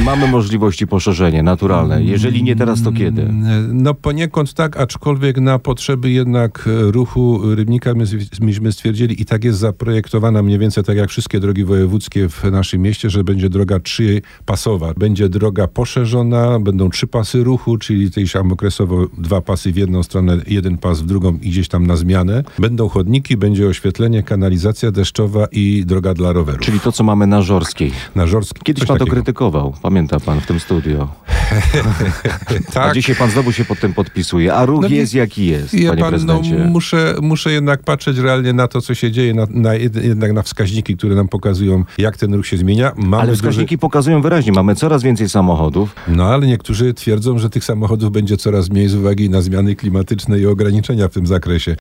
mamy możliwości poszerzenia naturalne? Jeżeli nie teraz, to kiedy? No poniekąd tak, aczkolwiek na potrzeby jednak ruchu Rybnika myśmy stwierdzili i tak jest zaprojektowana mniej więcej tak jak wszystkie drogi wojewódzkie w naszym mieście, że będzie droga 3-pasowa. Będzie droga poszerzona, będą 3 pasy ruchu, czyli też tam okresowo 2 pasy w jedną stronę, 1 pas w drugą i gdzieś tam na zmianę. Będą chodniki, będzie oświetlenie, kanalizacja deszczowa i droga dla rowerów. Czyli to, co mamy na Żorskiej. Na Żorskiej. Kiedyś pan to krytykował, pamięta pan, w tym studio. Tak. A dzisiaj pan znowu się pod tym podpisuje, a ruch jest jaki jest, panie prezydencie. Muszę jednak patrzeć realnie na to, co się dzieje, jednak na wskaźniki, które nam pokazują, jak ten ruch się zmienia. Ale wskaźniki pokazują wyraźnie, mamy coraz więcej samochodów. No ale niektórzy twierdzą, że tych samochodów będzie coraz mniej z uwagi na zmiany klimatyczne i ograniczenia w tym zakresie.